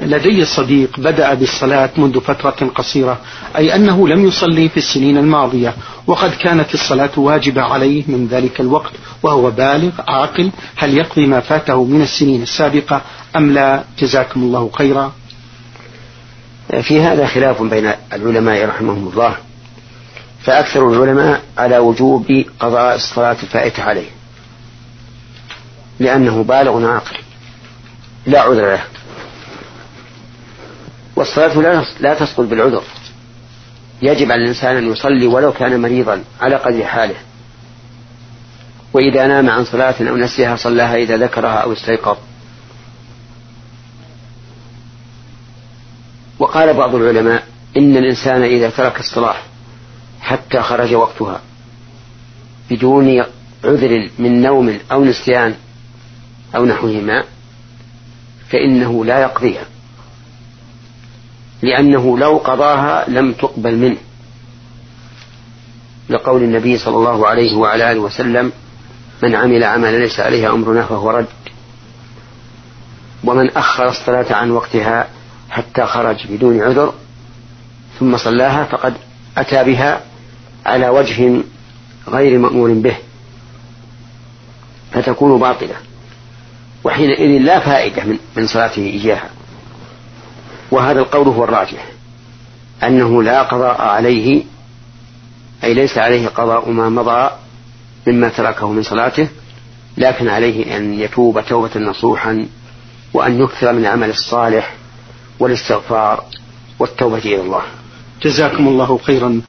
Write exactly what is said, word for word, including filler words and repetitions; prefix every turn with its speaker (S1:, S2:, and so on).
S1: لدي صديق بدأ بالصلاة منذ فترة قصيرة، أي أنه لم يصلي في السنين الماضية، وقد كانت الصلاة واجبة عليه من ذلك الوقت وهو بالغ عاقل، هل يقضي ما فاته من السنين السابقة أم لا؟ جزاكم الله خيرا.
S2: في هذا خلاف بين العلماء رحمهم الله، فأكثر العلماء على وجوب قضاء الصلاة الفائتة عليه، لأنه بالغ عاقل لا عذر له، والصلاة لا تسقط بالعذر، يجب على الإنسان أن يصلي ولو كان مريضا على قدر حاله، وإذا نام عن صلاة أو نسيها صلاها إذا ذكرها أو استيقظ. وقال بعض العلماء إن الإنسان إذا ترك الصلاة حتى خرج وقتها بدون عذر من نوم أو نسيان أو نحوهما فإنه لا يقضيها، لأنه لو قضاها لم تقبل منه، لقول النبي صلى الله عليه وعلى آله وسلم: من عمل عملا ليس عليه أمرنا فهو رد. ومن أخر الصلاة عن وقتها حتى خرج بدون عذر ثم صلاها فقد أتى بها على وجه غير مأمور به، فتكون باطلة، وحينئذ لا فائدة من صلاته إياها. وهذا القول هو الراجح، أنه لا قضاء عليه، أي ليس عليه قضاء ما مضى مما تركه من صلاته، لكن عليه أن يتوب توبة نصوحا، وأن يكثر من العمل الصالح والاستغفار والتوبة إلى الله.
S1: جزاكم الله خيرا.